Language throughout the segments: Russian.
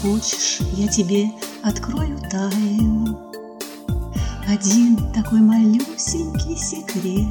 хочешь, я тебе открою тайну, один такой малюсенький секрет.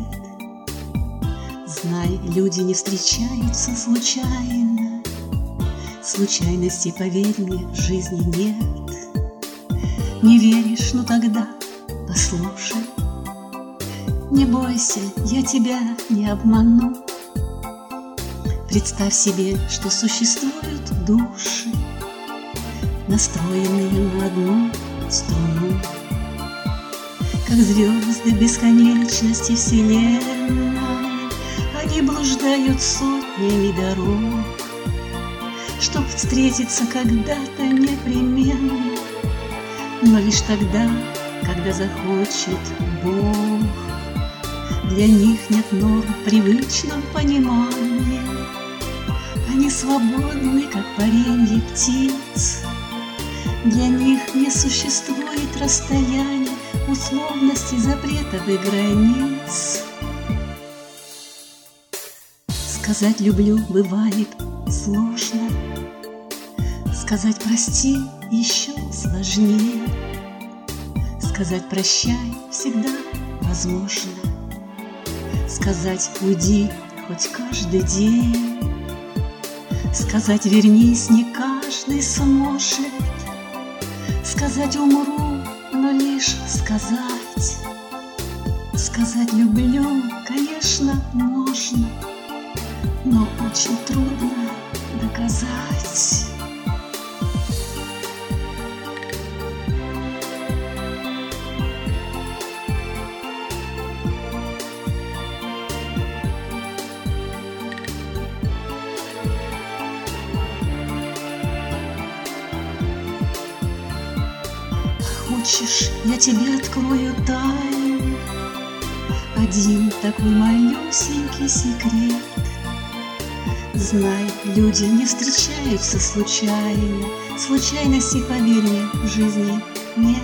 Знай, люди не встречаются случайно, случайности, поверь мне, в жизни нет. Не веришь, ну тогда послушай, не бойся, я тебя не обману. Представь себе, что существуют души, настроенные на одну струну, как звезды бесконечности вселенной. Они блуждают сотнями дорог, чтоб встретиться когда-то непременно, но лишь тогда, когда захочет Бог. Для них нет норм привычного понимания, они свободны, как паренье птиц. Для них не существует расстояния, условностей, запретов и границ. Сказать «люблю» бывает сложно, сказать «прости» еще сложнее, сказать «прощай» всегда возможно, сказать «уйди» хоть каждый день, сказать «вернись» не каждый сможет, сказать «умру», но лишь сказать. Сказать «люблю», конечно, можно, но очень трудно доказать. Хочешь, я тебе открою тайну, один такой малюсенький секрет. Знай, люди не встречаются случайно, случайностей, поверь мне, в жизни нет.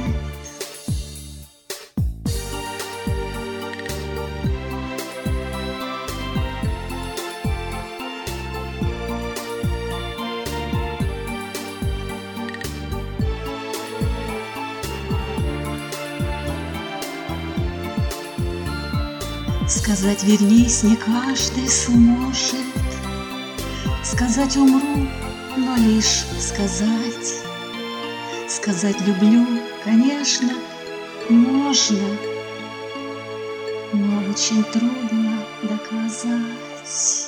Сказать «вернись» не каждый сможет, сказать «умру», но лишь сказать. Сказать «люблю», конечно, можно, но очень трудно доказать.